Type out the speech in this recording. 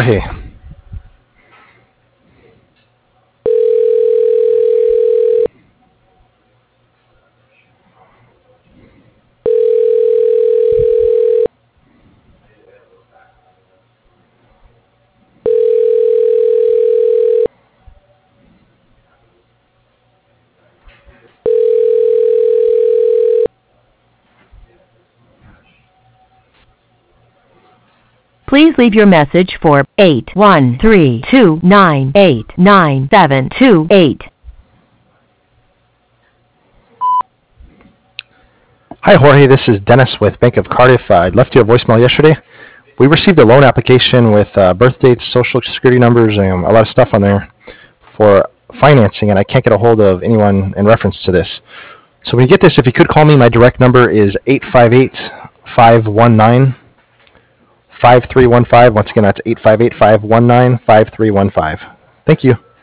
Jorge. Please leave your message for 813-298-9728. Hi, Jorge. This is Dennis with Bank of Cardiff. I left you a voicemail yesterday. We received a loan application with birth dates, social security numbers, and a lot of stuff on there for financing, and I can't get a hold of anyone in reference to this. So when you get this, if you could call me, my direct number is 858-519-5315. Once again, that's 858-519-5315. Thank you.